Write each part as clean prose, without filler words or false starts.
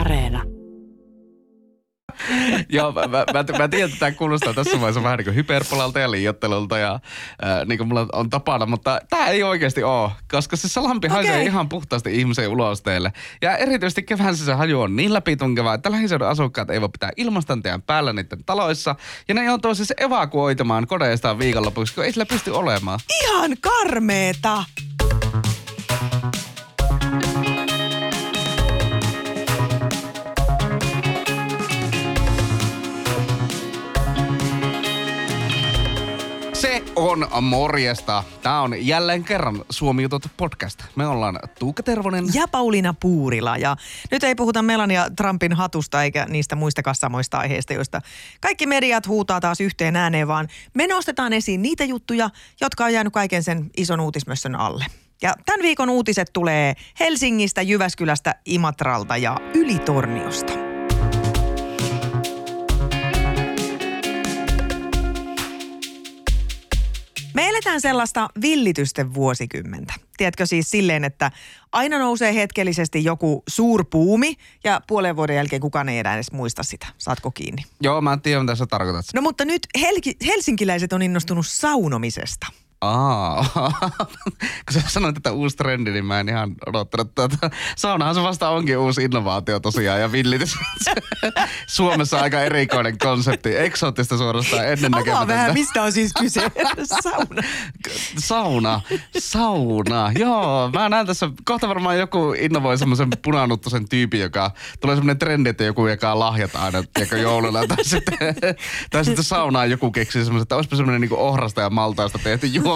Areena. Joo, mä tiedän, että tämä kuulostaa tässä vaiheessa vähän niin kuin hyperpolalta ja liioittelulta ja niin kuin mulla on tapana, mutta tämä ei oikeasti ole, koska se salampi haisee ihan puhtaasti ihmisen ulosteelle. Ja erityisesti keväänsä se haju on niin läpitunkeva, että lähiseudun asukkaat ei voi pitää ilmastanteen päällä niiden taloissa. Ja ne joutuu siis evakuoitamaan kodeistaan viikonlopuksi, kun ei sillä pysty olemaan. Ihan karmeeta! Se on morjesta. Tää on jälleen kerran Suomi Jutut podcast. Me ollaan Tuukka Tervonen ja Pauliina Puurila. Ja nyt ei puhuta Melania Trumpin hatusta eikä niistä muistakaan samoista aiheista, joista kaikki mediat huutaa taas yhteen ääneen, vaan me nostetaan esiin niitä juttuja, jotka on jäänyt kaiken sen ison uutismössön alle. Ja tämän viikon uutiset tulee Helsingistä, Jyväskylästä, Imatralta ja Ylitorniosta. Me eletään sellaista villitysten vuosikymmentä. Tiedätkö siis silleen, että aina nousee hetkellisesti joku suurpuumi ja puolen vuoden jälkeen kukaan ei enää edes muista sitä. Saatko kiinni? Joo, mä en tiedä, mitä sä tarkoitat. No mutta nyt helsinkiläiset on innostunut saunomisesta. Kun sä sanoit, että uusi trendi, niin mä en ihan odottanut saunahan se vasta onkin uusi innovaatio tosiaan ja villitys. Suomessa aika erikoinen konsepti, eksoottista suorastaan ennennäkemätöntä. Avaa vähän, mistä on siis kyse? Sauna. Joo, mä näen tässä, kohta varmaan joku innovoi semmoisen punanuttosen tyypin, joka tulee semmoinen trendi, että joku jakaa lahjat aina jouluna. Tai sitten saunaan joku keksii semmoisen, että olisipa semmoinen niin kuin ohrasta ja maltaista tehty juoma,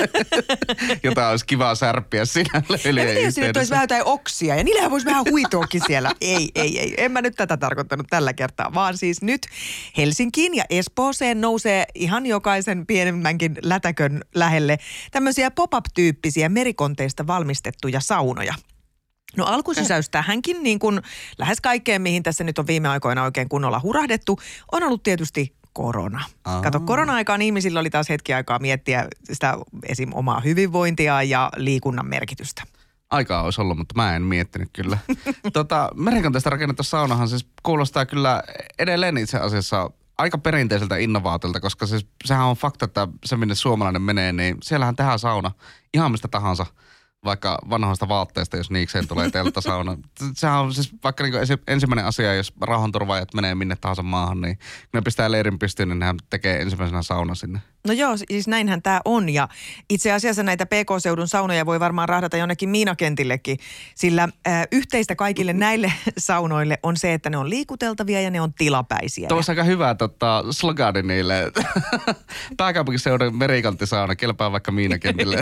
jota olisi kiva särppiä siinä löylien yhteydessä. Ja olisi vähän jotain oksia ja niillähän voisi vähän huitoakin siellä. Ei. En mä nyt tätä tarkoittanut tällä kertaa, vaan siis nyt Helsinkiin ja Espooseen nousee ihan jokaisen pienemmänkin lätäkön lähelle tämmöisiä pop-up-tyyppisiä merikonteista valmistettuja saunoja. No alkusysäys tähänkin, niin kuin lähes kaikkeen, mihin tässä nyt on viime aikoina oikein kunnolla hurahdettu, on ollut tietysti korona. Kato, korona-aikaan ihmisillä oli taas hetki aikaa miettiä sitä esim. Omaa hyvinvointia ja liikunnan merkitystä. Aikaa olisi ollut, mutta mä en miettinyt kyllä. Merikonteista rakennettu saunahan siis kuulostaa kyllä edelleen itse asiassa aika perinteiseltä innovaatiolta, koska siis sehän on fakta, että se minne suomalainen menee, niin siellähän tehdään sauna ihan mistä tahansa. Vaikka vanhoista vaatteista, jos niikseen tulee telttasauna. Sehän on siis vaikka niin ensimmäinen asia, jos rauhanturvaajat menee minne tahansa maahan, niin kun ne pistää leirin pystyyn, niin nehän tekee ensimmäisenä sauna sinne. No joo, siis näinhän tämä on. Ja itse asiassa näitä PK-seudun saunoja voi varmaan rahdata jonnekin miinakentillekin, sillä yhteistä kaikille näille saunoille on se, että ne on liikuteltavia ja ne on tilapäisiä. Tuo olisi aika hyvä slogani niille. Pääkaupunkiseudun merikanttisauna, kelpaa vaikka miinakentille.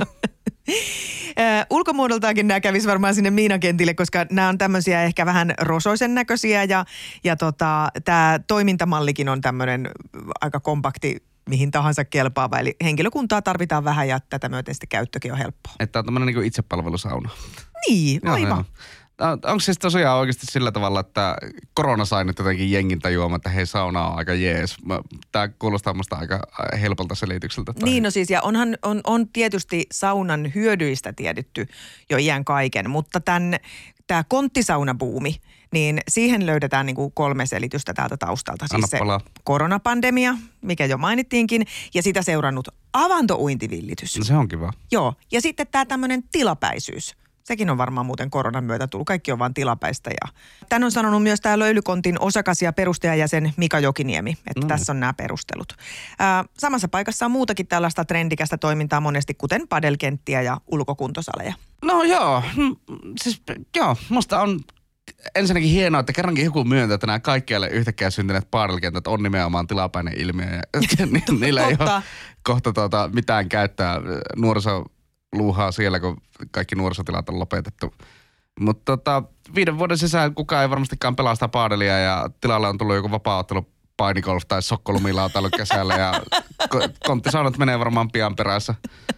Ulkomuodoltaankin nämä kävisi varmaan sinne miinakentille, koska nämä on tämmöisiä ehkä vähän rosoisen näköisiä ja tämä toimintamallikin on tämmöinen aika kompakti, mihin tahansa kelpaava. Eli henkilökuntaa tarvitaan vähän ja tätä myöten sitten käyttökin on helppoa. Että on tämmöinen niin kuin itsepalvelusauna. Niin, aivan. Onko siis tosiaan oikeasti sillä tavalla, että korona sai nyt jotenkin jengin tajuamaan, että hei, sauna on aika jees? Tämä kuulostaa musta aika helpolta selitykseltä. Niin, no siis ja on tietysti saunan hyödyistä tiedetty jo iän kaiken, mutta tämä konttisaunabuumi, niin siihen löydetään niin kuin 3 selitystä täältä taustalta. Siis se koronapandemia, mikä jo mainittiinkin, ja sitä seurannut avantouintivillitys. No se on kiva. Joo, ja sitten tämä tämmöinen tilapäisyys. Sekin on varmaan muuten koronan myötä tullut. Kaikki on vaan tilapäistä. Ja tän on sanonut myös tämä Löylykontin osakas ja perustajajäsen Mika Jokiniemi, että tässä on nämä perustelut. Samassa paikassa on muutakin tällaista trendikästä toimintaa monesti, kuten padelkenttiä ja ulkokuntosaleja. No joo, siis joo, musta on ensinnäkin hienoa, että kerrankin joku myöntää, että nämä kaikkialle yhtäkkiä syntyneet padelkentät on nimenomaan tilapäinen ilmiö. Ja niillä ei ole kohta mitään käyttää nuoriso-luuhaa siellä, kun kaikki nuorisotilat on lopetettu. Mutta 5 vuoden sisään kukaan ei varmastikaan pelaa sitä paadelia ja tilalle on tullut joku vapaa-ottelu painikolf tai sokkolumilauta kesällä ja konttisaunat menee varmaan pian perässä.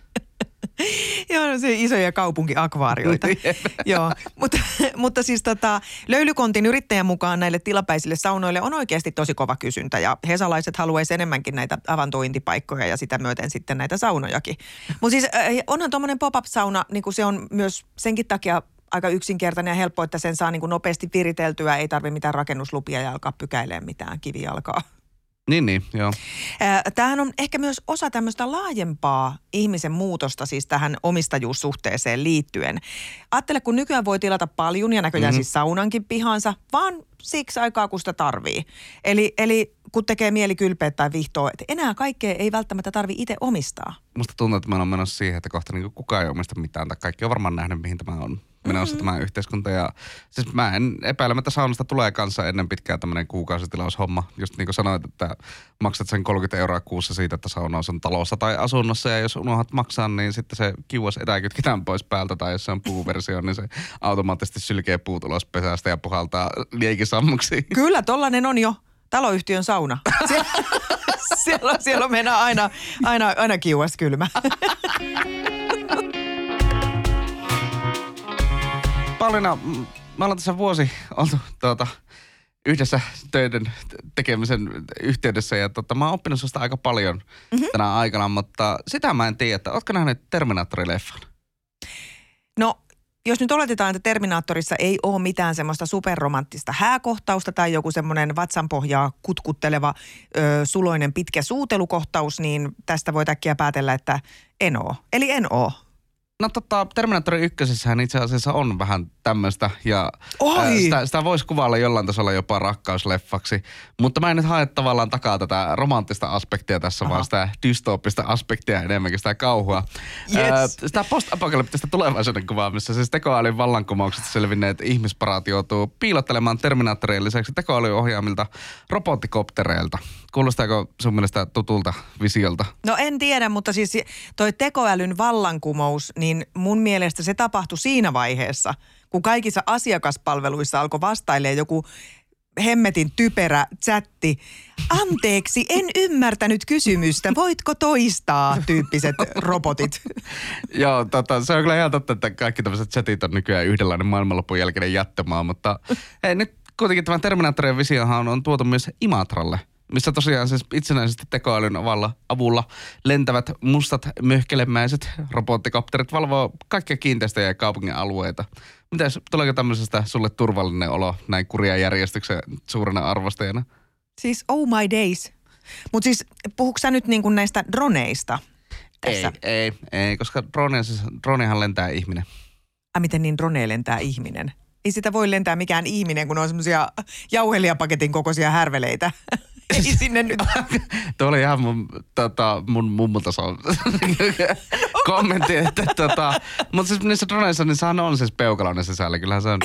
Joo, no se isoja kaupunkiakvaarioita. Joo, mutta siis Löylykontin yrittäjän mukaan näille tilapäisille saunoille on oikeasti tosi kova kysyntä ja hesalaiset haluaisi enemmänkin näitä avantointipaikkoja ja sitä myöten sitten näitä saunojakin. Mutta siis onhan tuommoinen pop-up-sauna, niin kuin se on myös senkin takia aika yksinkertainen ja helppo, että sen saa niin kuin nopeasti viriteltyä. Ei tarvitse mitään rakennuslupia ja alkaa pykäilemään mitään kivijalkaa. Niin, joo. Tämähän on ehkä myös osa tämmöistä laajempaa ihmisen muutosta siis tähän omistajuussuhteeseen liittyen. Ajattele, kun nykyään voi tilata paljon ja näköjään siis saunankin pihansa, vaan siksi aikaa, kun sitä tarvii. Eli kun tekee mieli kylpeä tai vihtoa, että enää kaikkea ei välttämättä tarvitse itse omistaa. Musta tuntuu, että mä oon menossa siihen, että kohta niin kukaan ei omista mitään, tai kaikki on varmaan nähnyt, mihin tämä on menossa tämä yhteiskunta. Ja siis mä en epäilemättä saunasta tulee kanssa ennen pitkään tämmöinen kuukausitilaushomma. Just niin kuin sanoit, että maksat sen 30 euroa kuussa siitä, että sauna on sun talossa tai asunnossa. Ja jos unohdat maksaa, niin sitten se kiuas etäkytketään pois päältä. Tai jos se on puuversio, niin se automaattisesti sylkee puut ulos pesästä ja puhaltaa liekisammuksiin. Kyllä, tollanen on jo taloyhtiön sauna. Siellä on mennä aina kiuas kylmä. Pauliina, me ollaan tässä vuosi oltu yhdessä töiden tekemisen yhteydessä ja mä oon oppinut susta aika paljon tänä aikana, mutta sitä mä en tiedä, että ootko nähnyt Terminaattori-leffan? No, jos nyt oletetaan, että Terminaattorissa ei ole mitään semmoista superromanttista hääkohtausta tai joku semmoinen vatsanpohjaa kutkutteleva suloinen pitkä suutelukohtaus, niin tästä voi äkkiä päätellä, että en oo. Eli en oo. No Terminaattori 1:ssähän itse asiassa on vähän tämmöistä ja sitä voisi kuvailla jollain tasolla jopa rakkausleffaksi, mutta mä en nyt hae tavallaan takaa tätä romanttista aspektia tässä, vaan sitä dystooppista aspektia enemmänkin sitä kauhua. Yes. Sitä post-apokalyptista tulevaisuuden kuvaa, missä siis tekoälyn vallankumouksesta selvinneet ihmisparaat joutuu piilottelemaan Terminaattorien lisäksi tekoälyohjaamilta robottikoptereilta. Kuulostaako sun mielestä tutulta visiolta? No en tiedä, mutta siis toi tekoälyn vallankumous, niin mun mielestä se tapahtui siinä vaiheessa, kun kaikissa asiakaspalveluissa alkoi vastailemaan joku hemmetin typerä chatti. Anteeksi, en ymmärtänyt kysymystä. Voitko toistaa -tyyppiset robotit? Joo, se on kyllä ihan totta, että kaikki tämmöiset chatit on nykyään yhdenlainen maailmanlopun jälkeinen jättömaa, mutta hei, nyt kuitenkin tämän Terminaattorien visiohan on tuotu myös Imatralle, missä tosiaan siis itsenäisesti tekoälyn avulla lentävät mustat möhkelemäiset robottikopterit valvoo kaikkia kiinteistöjä ja kaupungin alueita. Mitäs, tuleeko tämmöisestä sulle turvallinen olo näin kurjan järjestyksen suurena arvostajana? Siis oh my days. Mutta siis puhuuko sä nyt niin kuin näistä droneista tässä? Ei, koska dronehan lentää ihminen. Miten niin drone lentää ihminen? Ei sitä voi lentää mikään ihminen, kun on semmoisia jauhelijapaketin kokoisia härveleitä. Ei sinne nyt. Tuo oli ihan mun mummutason kommentti, että mutta siis niissä droneissa, niin sehän on siis peukaloinen sisällä. Kyllähän se on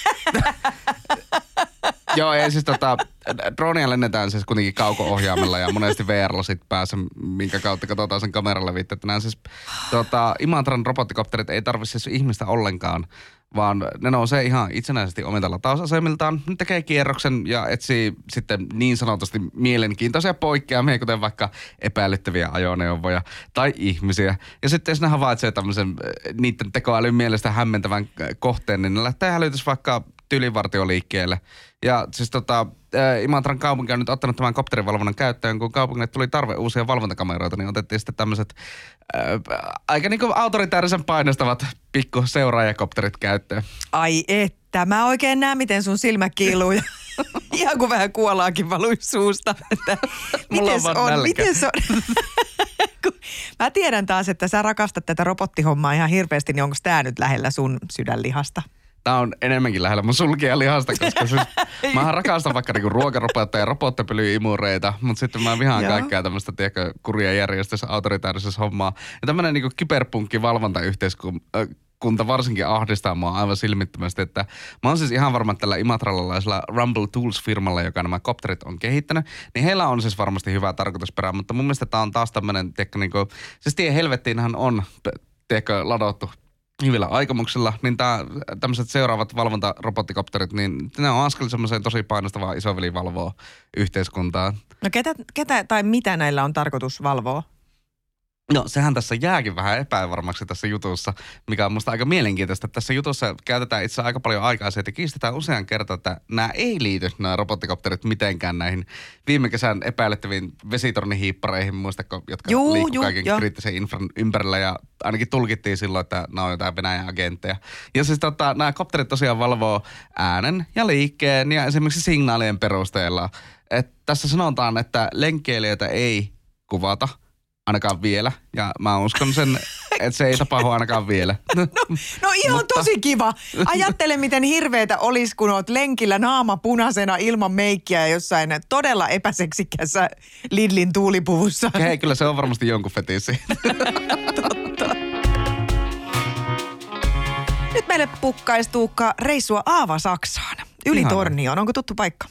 Joo, ei siis droneja lennetään siis kuitenkin kauko-ohjaamella ja monesti VR-lasit päässä, minkä kautta katsotaan sen kameralla viittä. Että nämä siis Imatran robottikopterit ei tarvitse siis ihmistä ollenkaan, vaan ne nousee ihan itsenäisesti omilta latausasemiltaan. Ne tekee kierroksen ja etsii sitten niin sanotusti mielenkiintoisia poikkeamia, kuten vaikka epäilyttäviä ajoneuvoja tai ihmisiä. Ja sitten jos ne havaitsee tämmöisen niiden tekoälyn mielestä hämmentävän kohteen, niin ne lähtee hälytys vaikka tylivartioliikkeelle. Ja siis Imatran kaupunki on nyt ottanut tämän kopterivalvonnan käyttöön, kun kaupungille tuli tarve uusia valvontakameroita, niin otettiin sitten tämmöiset aika niin kuin autoritäärisen painostavat pikku seuraajakopterit käyttöön. Ai että, mä oikein näen, miten sun silmä kiiluu ja ihan kuin vähän kuolaakin valuisi suusta. Miten se on? Mä tiedän taas, että sä rakastat tätä robottihommaa ihan hirveästi, niin onko tää nyt lähellä sun sydänlihasta? Tää on enemmänkin lähellä mun sulkijalihasta, koska siis mähän rakastan vaikka niinku ruokarobotteja ja robottipelyimureita, mutta sitten mä vihaan kaikkea tämmöistä, tiedätkö, kurja järjestössä, autoritaarisessa hommaa. Ja tämmönen niinku kyberpunkki valvontayhteiskunta varsinkin ahdistaa mua aivan silmittömästi, että mä oon siis ihan varma, että tällä imatralalaisella Rumble Tools-firmalla, joka nämä kopterit on kehittänyt, niin heillä on siis varmasti hyvä tarkoitusperä, mutta mun mielestä tää on taas tämmönen, tiedätkö, niinku, siis tie helvettiinhan on, tiedätkö, ladottu hyvillä aikomuksilla, niin tämmöiset seuraavat valvontarobottikopterit, niin ne on askel semmoiseen tosi painostavaa isoveli valvoo yhteiskuntaa. No ketä tai mitä näillä on tarkoitus valvoa? No sehän tässä jääkin vähän epävarmaksi tässä jutussa, mikä on musta aika mielenkiintoista. Tässä jutussa käytetään itse aika paljon aikaa siitä, että kiistetään usean kertaa, että nämä ei liity nämä robottikopterit mitenkään näihin viime kesän epäilettäviin vesitornihiippareihin, muistatko, jotka liikkuu kaiken kriittisen infran ympärillä ja ainakin tulkittiin silloin, että nämä on jotain Venäjän agentteja. Ja siis nämä kopterit tosiaan valvoo äänen ja liikkeen ja esimerkiksi signaalien perusteella. Et tässä sanotaan, että lenkkeilijöitä ei kuvata. Ainakaan vielä. Ja mä uskon sen, että se ei tapahdu ainakaan vielä. No ihan tosi kiva. Ajattele, miten hirveetä olisi, kun oot lenkillä naama punaisena ilman meikkiä jossain todella epäseksikässä Lidlin tuulipuvussa. Hei, kyllä se on varmasti jonkun fetissi. Totta. Nyt meille pukkaisi Tuukka reissua Aava-Saksaan. Yli Tornioon. Onko tuttu paikka?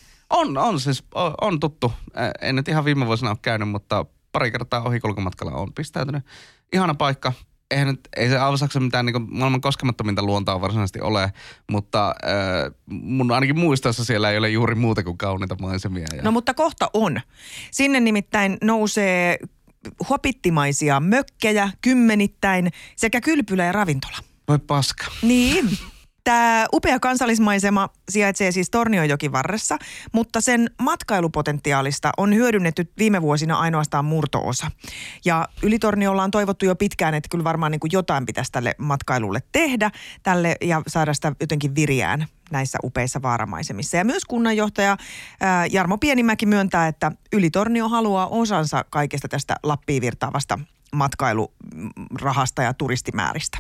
On tuttu. En nyt ihan viime vuosina ole käynyt, mutta pari kertaa ohikulkumatkalla on pistäytynyt. Ihana paikka. Ei se Aava-Saksa mitään niin maailman koskemattominta luontoa varsinaisesti ole, mutta mun ainakin muistoissa siellä ei ole juuri muuta kuin kauniita maisemia. No mutta kohta on. Sinne nimittäin nousee hopittimaisia mökkejä kymmenittäin sekä kylpylä ja ravintola. Voi paska. Niin. Tämä upea kansallismaisema sijaitsee siis Tornionjoki varressa, mutta sen matkailupotentiaalista on hyödynnetty viime vuosina ainoastaan murto-osa. Ja Ylitorniolla on toivottu jo pitkään, että kyllä varmaan niin kuin jotain pitäisi tälle matkailulle tehdä ja saada sitä jotenkin viriään näissä upeissa vaaramaisemissa. Ja myös kunnanjohtaja Jarmo Pienimäki myöntää, että Ylitornio haluaa osansa kaikesta tästä Lappiin virtaavasta matkailurahasta ja turistimääristä.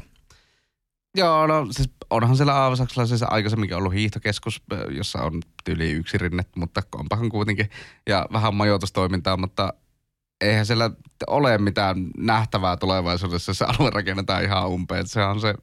Joo, no siis onhan siellä Aava-Saksalla siis aikaisemminkin ollut hiihtokeskus, jossa on tyyli yksi rinne, mutta onpahan kuitenkin, ja vähän majoitustoimintaa, mutta eihän siellä ole mitään nähtävää tulevaisuudessa, se alue rakennetaan ihan umpeen. Se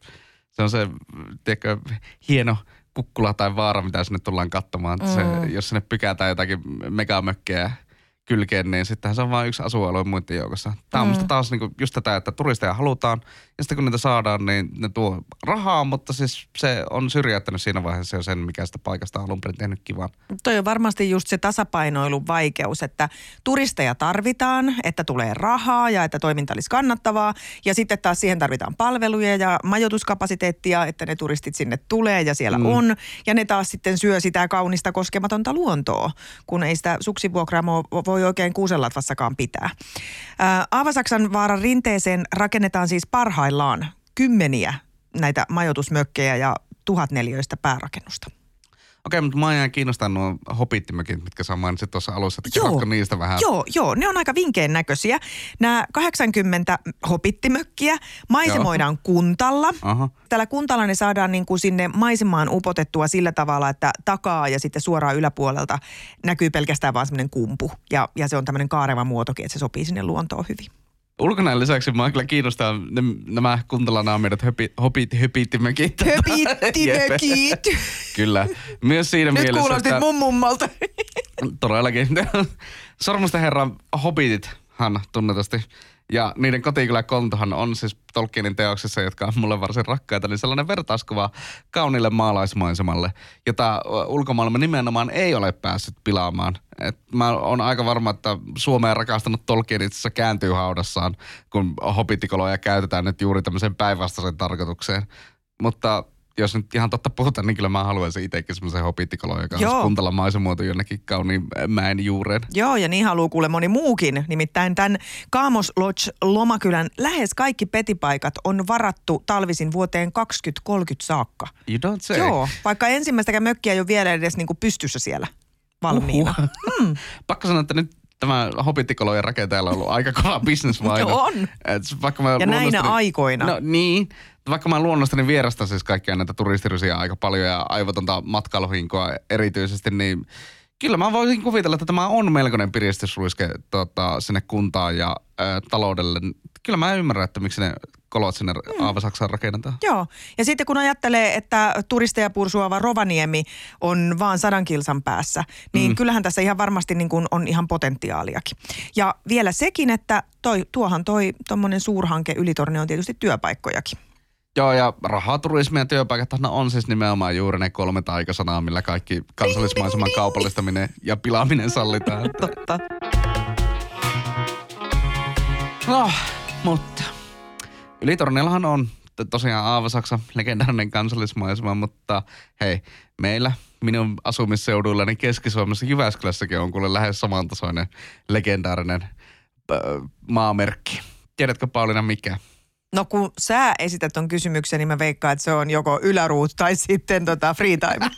on se tiedätkö, hieno kukkula tai vaara, mitä sinne tullaan katsomaan. Jos sinne pykätään jotakin megamökkejä kylkeen, niin sittenhän se on vain yksi asualue muiden joukossa. Tämä on musta taas niinku just tätä, että turisteja halutaan, ja sitten kun niitä saadaan, niin ne tuo rahaa, mutta siis se on syrjäyttänyt siinä vaiheessa jo sen, mikä sitä paikasta on alun perin tehnyt kivan. Toi on varmasti just se tasapainoilun vaikeus, että turisteja tarvitaan, että tulee rahaa ja että toiminta olisi kannattavaa, ja sitten taas siihen tarvitaan palveluja ja majoituskapasiteettia, että ne turistit sinne tulee ja siellä on, ja ne taas sitten syö sitä kaunista koskematonta luontoa, kun ei sitä suksivuokraamoa voi oikein kuusenlatvassakaan pitää. Aava-Saksan vaaran rinteeseen rakennetaan siis parhaillaan kymmeniä näitä majoitusmökkejä ja 1000 neliöistä päärakennusta. Okei, mutta mä jään kiinnostaa nuo hopittimökit, mitkä sä mainitsit tuossa alussa, että kerrotko niistä vähän? Joo, ne on aika vinkkeen näköisiä. Nämä 80 hopittimökkiä maisemoidaan kuntalla. Aha. Tällä kuntalla ne saadaan niin kuin sinne maisemaan upotettua sillä tavalla, että takaa ja sitten suoraan yläpuolelta näkyy pelkästään vaan semmoinen kumpu. Ja se on tämmöinen kaareva muotokin, että se sopii sinne luontoon hyvin. Ulkonäön lisäksi mä kyllä kiinnostaa nämä kuntalanaamiot höpittimökit. Höpittimökit. Kyllä. Myös siinä nyt mielessä, kuulostit mun mummalta. Todellakin. Sormusten herran hobbitithan tunnetusti. Ja niiden kotikylä Kontohan on siis Tolkienin teoksissa, jotka on mulle varsin rakkaita, niin sellainen vertauskuva kauniille maalaismaisemalle, jota ulkomaailma nimenomaan ei ole päässyt pilaamaan. Et mä oon aika varma, että Suomea rakastanut Tolkien itse asiassa kääntyy haudassaan, kun hobbitikoloja käytetään nyt juuri tämmöiseen päinvastaiseen tarkoitukseen. Mutta jos nyt ihan totta puhutaan, niin kyllä mä haluaisin itsekin semmoisen hobbitikoloja, joka olisi kuntalla maisemuoto jonnekin kauniin mäen juureen. Joo, ja niin haluaa kuule moni muukin. Nimittäin tämän Kaamos Lodge Lomakylän lähes kaikki petipaikat on varattu talvisin vuoteen 2030 saakka. You don't say. Joo, vaikka ensimmäistäkään mökkiä ei ole vielä edes niin kuin pystyssä siellä valmiina. Pakko sanoa, että nyt tämä hobbitikolojen rakentajalla on ollut aika kova bisnesvaino. On. Ja näinä aikoina. No niin. Vaikka mä luonnostani vierastan siis kaikkia näitä turistirysiä aika paljon ja aivotonta matkailuhinkoa erityisesti, niin kyllä mä voisin kuvitella, että tämä on melkoinen piristysruiske sinne kuntaan ja taloudelle. Kyllä mä ymmärrän, että miksi ne kolot sinne Aava-Saksaan rakennetaan. Joo, ja sitten kun ajattelee, että turisteja pursuava Rovaniemi on vaan 100 kilsan päässä, niin kyllähän tässä ihan varmasti niin kuin on ihan potentiaaliakin. Ja vielä sekin, että tuommoinen suurhanke Ylitornio on tietysti työpaikkojakin. Joo, ja rahaturismi ja työpaikat on siis nimenomaan juuri ne 3 taikasanaa, millä kaikki kansallismaiseman kaupallistaminen ja pilaaminen sallitaan. Totta. No, Mutta Ylitornillahan on tosiaan Aavasaksa, legendaarinen kansallismaisema, mutta hei, meillä minun asumisseuduillani Keski-Suomessa Jyväskylässäkin on kuule lähes samantasoinen legendaarinen maamerkki. Tiedätkö Pauliina mikä? No kun sä esität ton kysymyksen, niin mä veikkaan, että se on joko Yläruut tai sitten free time.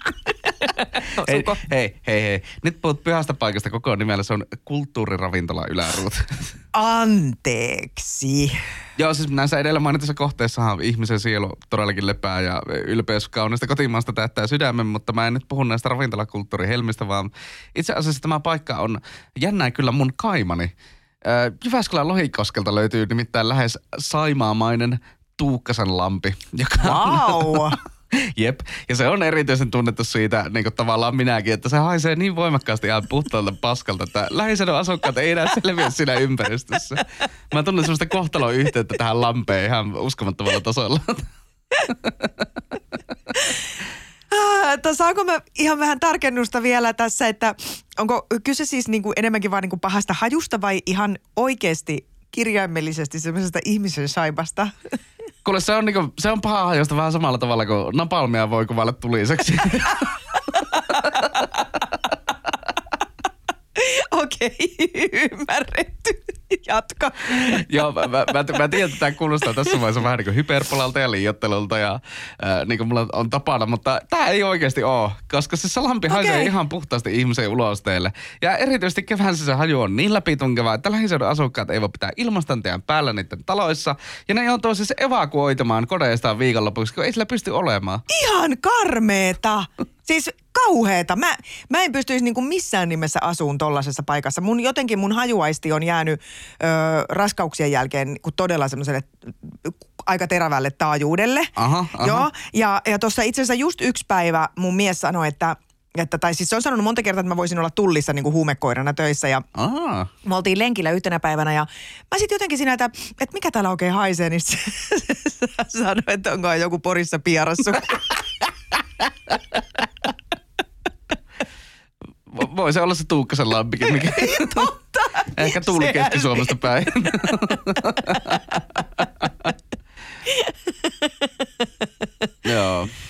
Hei. Nyt puhut pyhästä paikasta koko nimellä. Se on kulttuuriravintola Yläruut. Anteeksi. Joo, siis näissä edellä mainituissa kohteissahan ihmisen sielu todellakin lepää ja ylpeys kaunista kotimaasta täyttää sydämen, mutta mä en nyt puhu näistä ravintolakulttuurihelmistä, vaan itse asiassa tämä paikka on jännää kyllä mun kaimani. Jyväskylän Lohikoskelta löytyy nimittäin lähes saimaamainen Tuukkasen lampi, joka Wow. Jep, ja se on erityisen tunnettu siitä, niin kuin tavallaan minäkin, että se haisee niin voimakkaasti ihan puhtaalta paskalta, että lähiseudun asukkaat ei enää selviä siinä ympäristössä. Mä tunnen semmoista kohtalon yhteyttä tähän lampeen ihan uskomattomalla tasolla. Saanko mä ihan vähän tarkennusta vielä tässä, että onko kyse siis niin kuin enemmänkin vaan niin kuin pahasta hajusta vai ihan oikeasti kirjaimellisesti semmoisesta ihmisen saipasta? Kuule, se on paha hajosta vähän samalla tavalla kuin napalmia voi kuvailla tuliseksi. Okei, ymmärretty. Jatka. Joo, mä tiedän, että tämä kuulostaa tässä vaiheessa vähän niin kuin hyperpolalta ja liioittelulta ja niin kuin mulla on tapana, mutta tämä ei oikeasti ole, koska se lampi haisee ihan puhtaasti ihmisen ulosteelle. Ja erityisesti keväänsä se haju on niin läpitunkeva, että lähiseudun asukkaat ei voi pitää ilmastanteen päällä niiden taloissa. Ja ne joutuu siis evakuoitamaan kodeistaan viikonlopuksi, kun ei sillä pysty olemaan. Ihan karmeeta. Siis kauheeta. Mä en pystyisi niinku missään nimessä asuun tollaisessa paikassa. Mun hajuaisti on jäänyt raskauksien jälkeen todella semmoiselle aika terävälle taajuudelle. Aha. Joo, ja tuossa itse asiassa just yksi päivä mun mies sanoi, tai siis se on sanonut monta kertaa, että mä voisin olla Tullissa niin kuin huumekoirana töissä ja me oltiin lenkillä yhtenä päivänä ja mä sitten jotenkin siinä, että mikä täällä oikein haisee, niin se sanoi, että onkohan joku Porissa piarassu. Voi se olla se Tuukkasen lampikin, mikä Totta. ehkä tuuli Keski-Suomesta päin. Joo.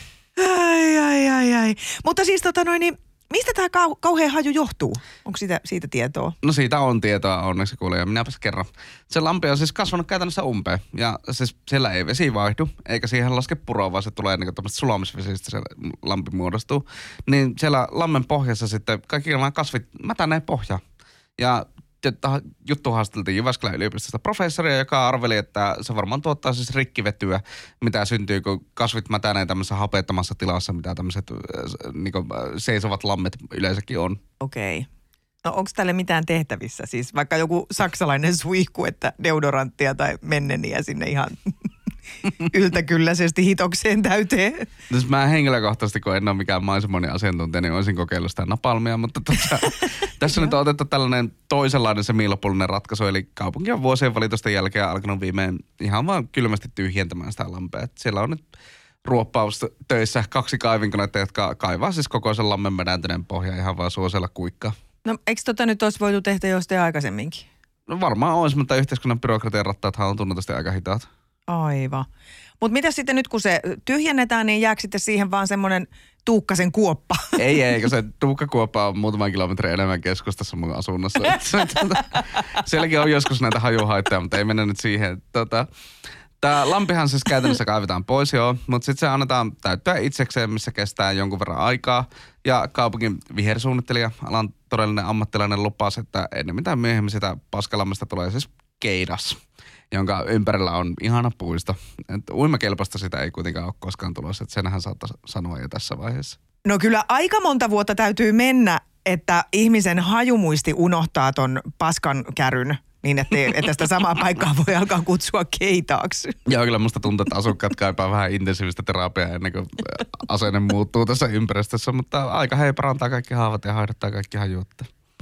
Ai. Mutta siis niin mistä tämä kauhean haju johtuu? Onko siitä tietoa? No siitä on tietoa onneksi kuulee. Minäpäs kerran. Se lampi on siis kasvanut käytännössä umpeen. Ja siis siellä ei vesi vaihdu, eikä siihen laske puroa, vaan se tulee niin tämmöistä sulamisvesistä se lampi muodostuu. Niin siellä lammen pohjassa sitten kaikki nämä kasvit mätänee pohjaan. Ja juttu haasteltiin Jyväskylän yliopistosta professoria, joka arveli, että se varmaan tuottaa siis rikkivetyä, mitä syntyy, kun kasvit mätänee tämmöisessä hapettomassa tilassa, mitä tämmöiset niin seisovat lammet yleensäkin on. Okei. No onko tälle mitään tehtävissä? Siis vaikka joku saksalainen suihku, että deodoranttia tai menneniä sinne ihan yltäkylläisesti hitokseen täyteen. No, mä henkilökohtaisesti, kun en ole mikään maisemoinnin asiantuntija, niin olisin kokeillut sitä napalmia, mutta tässä nyt on otettu tällainen toisenlainen semilopullinen ratkaisu, eli kaupunki on vuosien valitusten jälkeen alkanut viimein ihan vaan kylmästi tyhjentämään sitä lampea. Et siellä on nyt ruoppaustöissä 2 kaivinkoneita, jotka kaivaa siis koko sen lammen mädäntyneen pohjaa ihan vaan suosella kuikkaa. No eikö nyt olisi voitu tehdä jostain aikaisemminkin? No varmaan olisi, mutta yhteiskunnan byrokratian rattaathan on tunnetusti aika hitaat. Aivan. Mutta mitä sitten nyt, kun se tyhjennetään, niin jääkö sitten siihen vaan semmoinen Tuukkasen kuoppa? Ei, se Tuukkakuoppa on muutaman kilometrin enemmän keskustassa mun asunnossa. Sielläkin on joskus näitä hajuhaitteja, mutta ei mennä nyt siihen. Tämä lampihan siis käytännössä kaivetaan pois mutta sitten se annetaan täyttää itsekseen, missä kestää jonkun verran aikaa. Ja kaupungin vihersuunnittelija, alan todellinen ammattilainen lupasi, että ennen mitään myöhemmin sitä paskalammesta tulee siis keidas, jonka ympärillä on ihana puisto. Uimakelpoista sitä ei kuitenkaan ole koskaan tulossa, että senhän saattaa sanoa jo tässä vaiheessa. No kyllä aika monta vuotta täytyy mennä, että ihmisen hajumuisti unohtaa ton paskan käryn niin, että sitä samaa paikkaa voi alkaa kutsua keitaaksi. Joo, kyllä musta tuntuu, että asukkaat kaipaa vähän intensiivistä terapiaa ennen kuin asenne muuttuu tässä ympäristössä, mutta aika hei parantaa kaikki haavat ja hoidattaa kaikki hajuutta.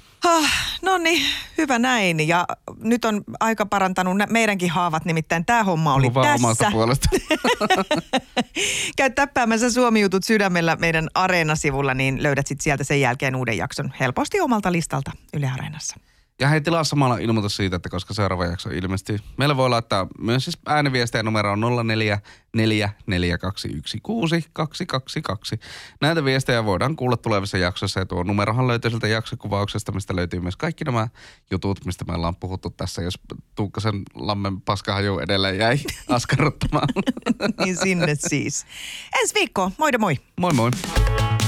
No niin, hyvä näin. Ja nyt on aika parantanut meidänkin haavat, nimittäin tämä homma oli tässä. Omasta puolesta. Käy täppäämässä Suomi-jutut sydämellä meidän Areena-sivulla, niin löydät sitten sieltä sen jälkeen uuden jakson helposti omalta listalta Yle Areenassa. Ja hei, tilaa samalla ilmoitus siitä, että koska seuraava jakso ilmestyy. Meillä voi laittaa myös siis ääniviestejä numero on 0444216222. Näitä viestejä voidaan kuulla tulevissa jaksoissa ja tuo numerohan löytyy sieltä jaksokuvauksesta, mistä löytyy myös kaikki nämä jutut, mistä me ollaan puhuttu tässä, jos Tuukkasen lammen paskahaju edelleen jäi askarruttamaan. Niin sinne siis. Ensi viikkoon, moi. Moi moi.